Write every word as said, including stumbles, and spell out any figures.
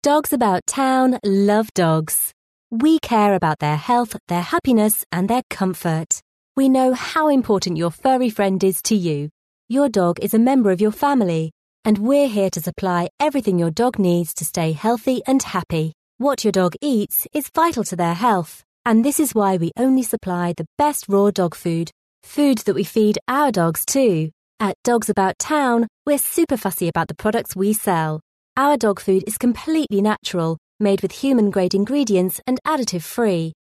Dogs About Town love dogs. We care about their health, their happiness, and their comfort. We know how important your furry friend is to you. Your dog is a member of your family, and we're here to supply everything your dog needs to stay healthy and happy. What your dog eats is vital to their health, and this is why we only supply the best raw dog food, food that we feed our dogs too. At Dogs About Town, we're super fussy about the products we sell. Our dog food is completely natural, made with human-grade ingredients and additive-free.